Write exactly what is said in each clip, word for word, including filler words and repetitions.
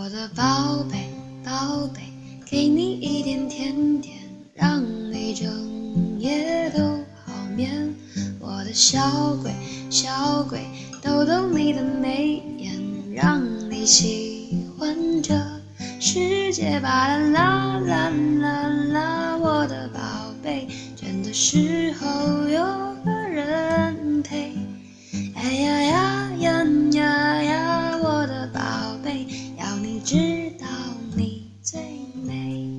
我的宝贝，宝贝，给你一点甜甜，让你整夜都好眠。我的小鬼，小鬼，逗逗你的眉眼，让你喜欢这世界吧啦啦啦啦。我的宝贝，倦的时候有个人陪。哎呀呀呀呀呀，我的宝贝，要你知道你最美。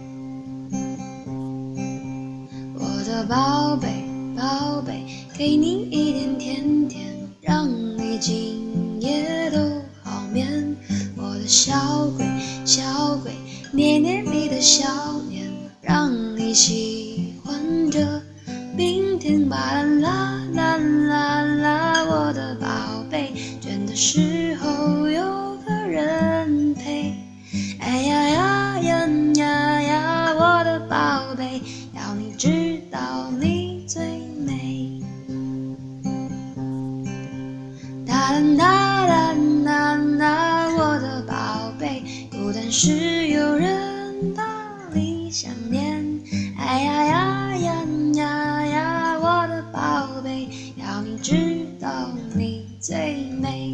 我的宝贝，宝贝，给你一点甜甜，让你今夜都好眠。我的小鬼，小鬼，捏捏你的小脸，让你喜欢这明天吧啦啦啦啦。我的宝贝，倦的时候有个人陪。哎呀呀呀呀呀，我的宝贝，要你知道你最美。哒啦哒啦哒啦，我的宝贝，孤单时有人把你想念。哎呀呀呀呀呀，我的宝贝，要你知道你最美。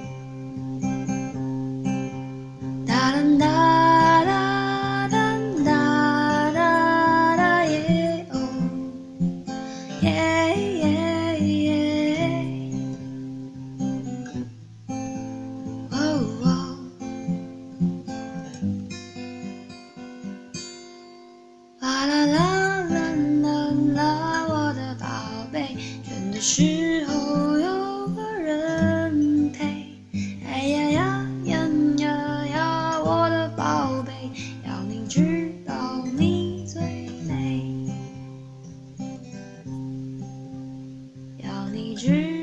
哒啦哒啦哒哒哒哒耶哦耶耶耶，哦哦，啦啦啦啦啦啦，我的宝贝，倦的时候有个人陪。哎呀呀呀呀呀，我的宝贝，要你知道你最美，要你知